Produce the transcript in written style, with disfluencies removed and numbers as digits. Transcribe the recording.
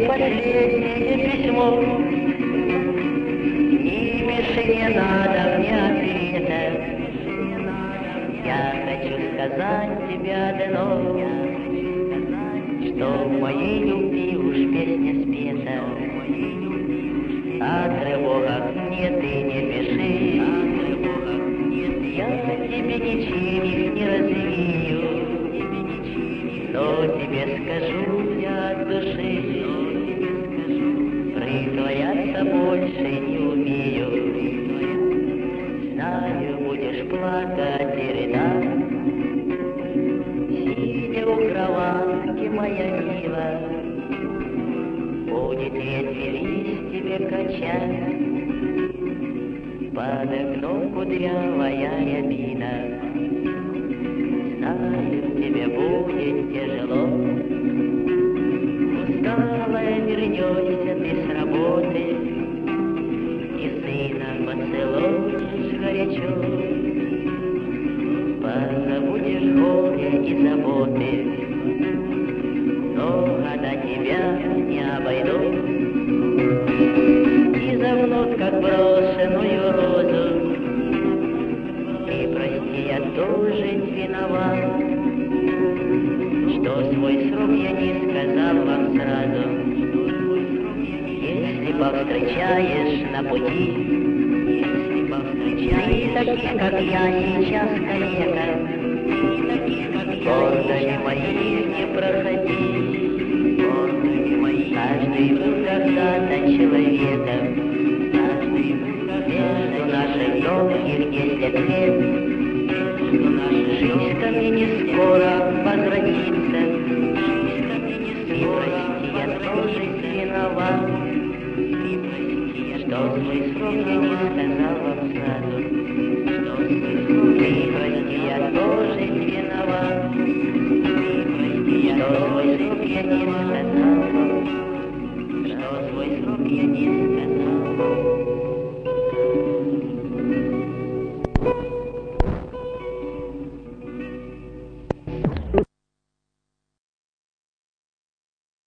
последнее письмо. Не пиши, не надо мне ответа. Я хочу сказать тебе одно, что в моей любви уж песня спета. О тревогах мне ты не пиши, я тебе ничем их не развею, но тебе скажу я от души, притворяться больше не умею. Знаю, будешь плакать и рыдать, сидя у кроватки, моя мила, будет ветви листья качать, под окном кудрявая рябина. Знаю, тебе будет тяжело, усталая вернешься ты с работы, и сына поцелуешь горячо, позабудешь горе и заботы, но года тебя не обойдут, и завнут, как брошенную розу. И прости, я тоже виноват, что свой срок я не сказал вам сразу. Если повстречаешь на пути, ты таких, как я сейчас, коллега, гордыми моих не проходи. Каждый был когда-то человеком, между наших долгих 10 лет жизнь ко мне не скоро возвратится. И прости, я тоже виноват, что свой срок я не сказал вам сразу. И прости, я тоже виноват, что свой срок я не сказал.